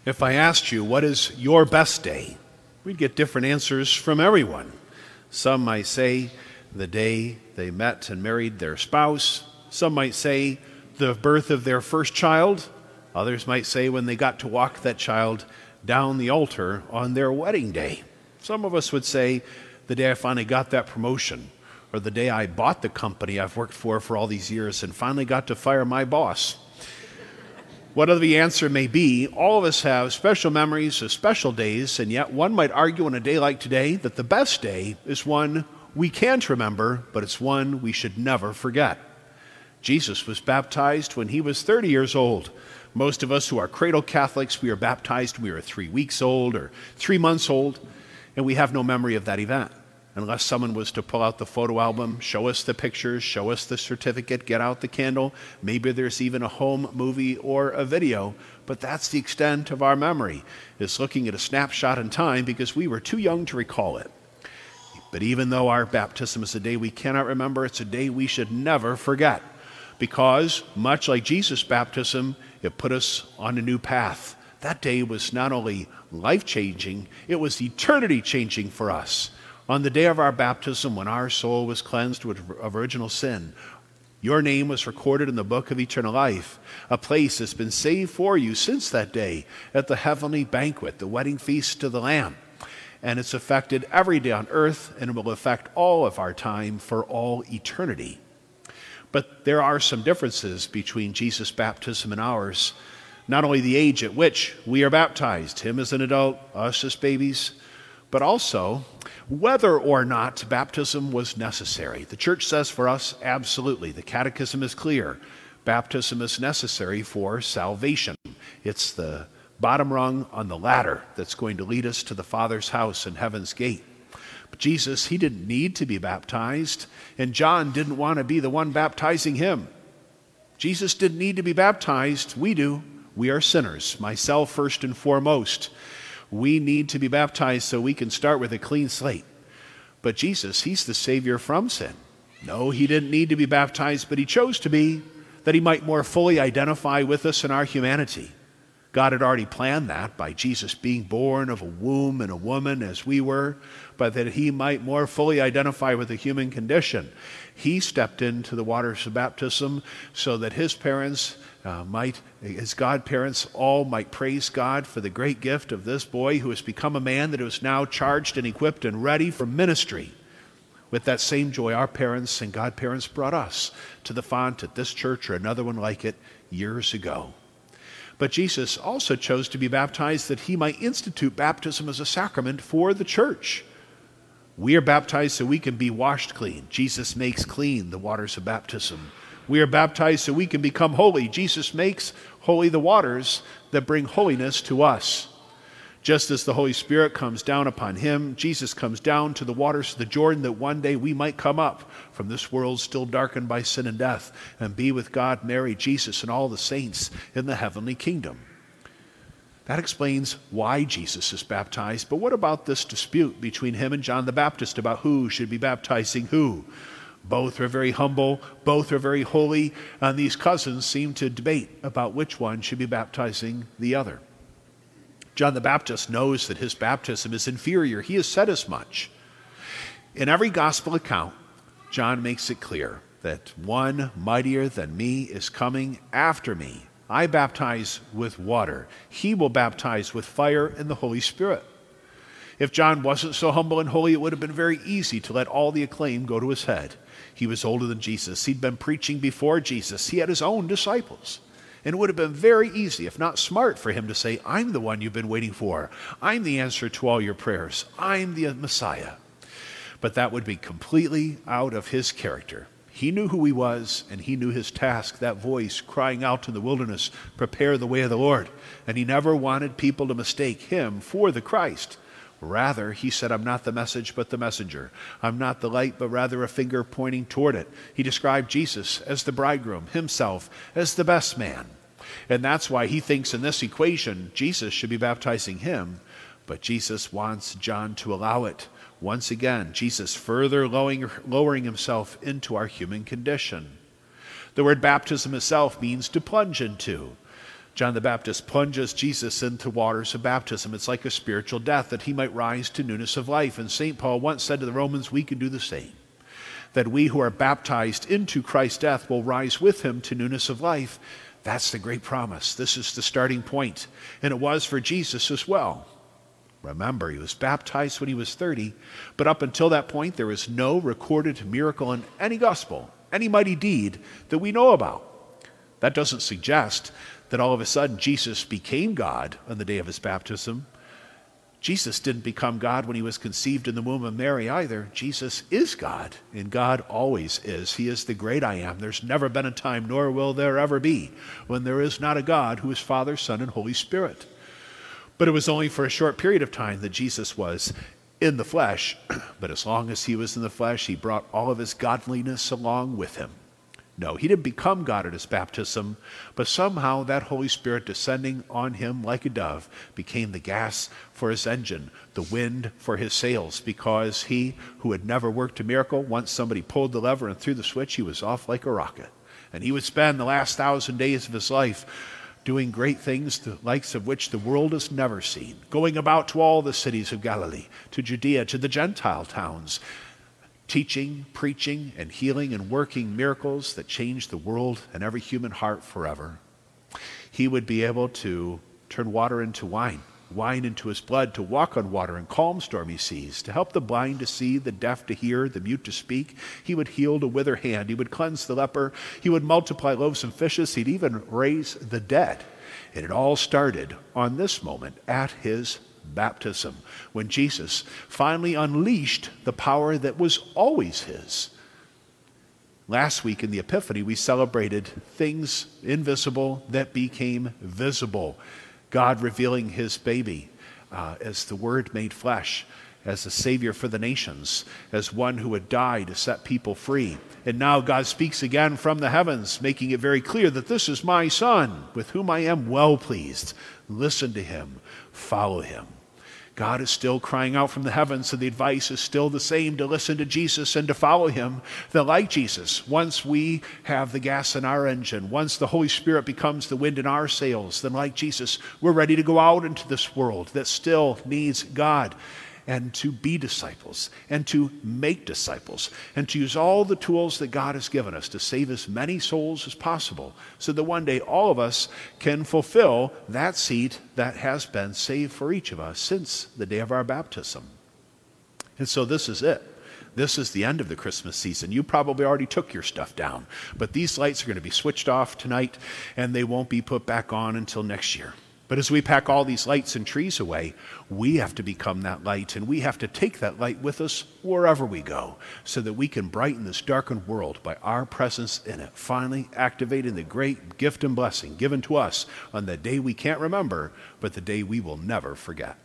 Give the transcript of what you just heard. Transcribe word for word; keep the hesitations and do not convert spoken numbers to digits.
If I asked you, what is your best day? We'd get different answers from everyone. Some might say the day they met and married their spouse. Some might say the birth of their first child. Others might say when they got to walk that child down the altar on their wedding day. Some of us would say the day I finally got that promotion, or the day I bought the company I've worked for for all these years and finally got to fire my boss. Whatever the answer may be, all of us have special memories of special days, and yet one might argue on a day like today that the best day is one we can't remember, but it's one we should never forget. Jesus was baptized when he was thirty years old. Most of us who are cradle Catholics, we are baptized when we were three weeks old or three months old, and we have no memory of that event. Unless someone was to pull out the photo album, show us the pictures, show us the certificate, get out the candle. Maybe there's even a home movie or a video, but that's the extent of our memory, is looking at a snapshot in time because we were too young to recall it. But even though our baptism is a day we cannot remember, it's a day we should never forget, because much like Jesus' baptism, it put us on a new path. That day was not only life-changing, it was eternity-changing for us. On the day of our baptism, when our soul was cleansed of original sin, your name was recorded in the book of eternal life. A place has been saved for you since that day at the heavenly banquet, the wedding feast to the Lamb. And it's affected every day on earth, and it will affect all of our time for all eternity. But there are some differences between Jesus' baptism and ours. Not only the age at which we are baptized, him as an adult, us as babies, but also whether or not baptism was necessary. The church says for us, absolutely. The catechism is clear. Baptism is necessary for salvation. It's the bottom rung on the ladder that's going to lead us to the Father's house and heaven's gate. But Jesus, he didn't need to be baptized, and John didn't want to be the one baptizing him. Jesus didn't need to be baptized. We do. We are sinners, myself first and foremost. We need to be baptized so we can start with a clean slate. But Jesus, he's the Savior from sin. No, he didn't need to be baptized, but he chose to be, that he might more fully identify with us in our humanity. God had already planned that by Jesus being born of a womb and a woman as we were, but that he might more fully identify with the human condition. He stepped into the waters of baptism so that his parents uh, might, his godparents, all might praise God for the great gift of this boy who has become a man that is now charged and equipped and ready for ministry. With that same joy, our parents and godparents brought us to the font at this church or another one like it years ago. But Jesus also chose to be baptized that he might institute baptism as a sacrament for the church. We are baptized so we can be washed clean. Jesus makes clean the waters of baptism. We are baptized so we can become holy. Jesus makes holy the waters that bring holiness to us. Just as the Holy Spirit comes down upon him, Jesus comes down to the waters of the Jordan that one day we might come up from this world still darkened by sin and death and be with God, Mary, Jesus, and all the saints in the heavenly kingdom. That explains why Jesus is baptized. But what about this dispute between him and John the Baptist about who should be baptizing who? Both are very humble, both are very holy, and these cousins seem to debate about which one should be baptizing the other. John the Baptist knows that his baptism is inferior. He has said as much. In every gospel account, John makes it clear that one mightier than me is coming after me. I baptize with water. He will baptize with fire and the Holy Spirit. If John wasn't so humble and holy, it would have been very easy to let all the acclaim go to his head. He was older than Jesus. He'd been preaching before Jesus. He had his own disciples. And it would have been very easy, if not smart, for him to say, I'm the one you've been waiting for. I'm the answer to all your prayers. I'm the Messiah. But that would be completely out of his character. He knew who he was, and he knew his task, that voice crying out in the wilderness, prepare the way of the Lord. And he never wanted people to mistake him for the Christ. Rather, he said, I'm not the message, but the messenger. I'm not the light, but rather a finger pointing toward it. He described Jesus as the bridegroom, himself as the best man. And that's why he thinks in this equation, Jesus should be baptizing him, but Jesus wants John to allow it. Once again, Jesus further lowering, lowering himself into our human condition. The word baptism itself means to plunge into. John the Baptist plunges Jesus into waters of baptism. It's like a spiritual death, that he might rise to newness of life. And Saint Paul once said to the Romans, we can do the same. That we who are baptized into Christ's death will rise with him to newness of life. That's the great promise. This is the starting point. And it was for Jesus as well. Remember, he was baptized when he was thirty, but up until that point, there was no recorded miracle in any gospel, any mighty deed that we know about. That doesn't suggest that all of a sudden Jesus became God on the day of his baptism. Jesus didn't become God when he was conceived in the womb of Mary either. Jesus is God, and God always is. He is the great I am. There's never been a time, nor will there ever be, when there is not a God who is Father, Son, and Holy Spirit. But it was only for a short period of time that Jesus was in the flesh. But as long as he was in the flesh, he brought all of his godliness along with him. No, he didn't become God at his baptism, but somehow that Holy Spirit descending on him like a dove became the gas for his engine, the wind for his sails, because he who had never worked a miracle, once somebody pulled the lever and threw the switch, he was off like a rocket. And he would spend the last thousand days of his life doing great things, the likes of which the world has never seen, going about to all the cities of Galilee, to Judea, to the Gentile towns, teaching, preaching, and healing and working miracles that changed the world and every human heart forever. He would be able to turn water into wine, wine into his blood, to walk on water and calm stormy seas, to help the blind to see, the deaf to hear, the mute to speak. He would heal the withered hand. He would cleanse the leper. He would multiply loaves and fishes. He'd even raise the dead. And it all started on this moment at his baptism, when Jesus finally unleashed the power that was always his. Last week in the Epiphany, we celebrated things invisible that became visible. God revealing his baby uh, as the Word made flesh, as a Savior for the nations, as one who would die to set people free. And now God speaks again from the heavens, making it very clear that this is my Son, with whom I am well pleased. Listen to him, follow him. God is still crying out from the heavens, so the advice is still the same, to listen to Jesus and to follow him. That like Jesus, once we have the gas in our engine, once the Holy Spirit becomes the wind in our sails, then like Jesus, we're ready to go out into this world that still needs God, and to be disciples, and to make disciples, and to use all the tools that God has given us to save as many souls as possible, so that one day all of us can fulfill that seed that has been saved for each of us since the day of our baptism. And so this is it. This is the end of the Christmas season. You probably already took your stuff down, but these lights are going to be switched off tonight, and they won't be put back on until next year. But as we pack all these lights and trees away, we have to become that light, and we have to take that light with us wherever we go, so that we can brighten this darkened world by our presence in it, finally activating the great gift and blessing given to us on the day we can't remember, but the day we will never forget.